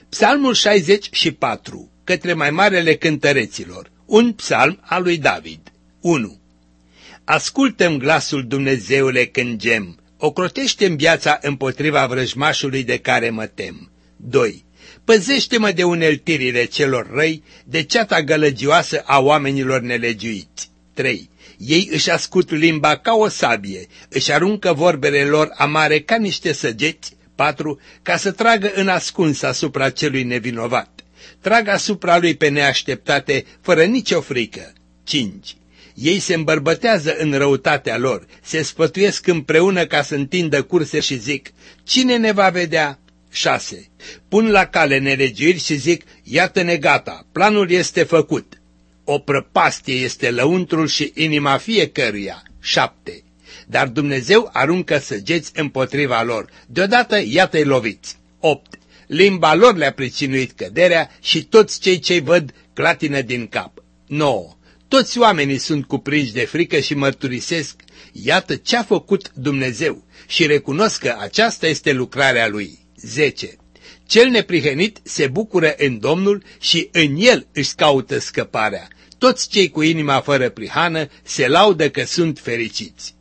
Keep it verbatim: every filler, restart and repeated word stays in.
Psalmul șaizeci și patru, către mai marele cântăreților, un psalm al lui David. unu. Ascultă-mi glasul, Dumnezeule, când gem, ocrotește-mi viața împotriva vrăjmașului de care mă tem. doi. Păzește-mă de uneltirile celor răi, de ceata gălăgioasă a oamenilor nelegiuiți. trei. Ei își ascult limba ca o sabie, își aruncă vorbele lor amare ca niște săgeți. patru. Ca să tragă în ascuns asupra celui nevinovat. Trag asupra lui pe neașteptate, fără nicio frică. cinci. Ei se îmbărbătează în răutatea lor, se sfătuiesc împreună ca să întindă curse și zic, cine ne va vedea? șase. Pun la cale nelegiuiri și zic, iată-ne gata, planul este făcut. O prăpastie este lăuntrul și inima fiecăruia. șapte. Dar Dumnezeu aruncă săgeți împotriva lor, deodată iată-i loviți. opt. Limba lor le-a pricinuit căderea și toți cei ce văd clatină din cap. nouă. Toți oamenii sunt cuprinși de frică și mărturisesc, iată ce-a făcut Dumnezeu și recunosc că aceasta este lucrarea Lui. zece. Cel neprihănit se bucură în Domnul și în El își caută scăparea. Toți cei cu inima fără prihană se laudă că sunt fericiți.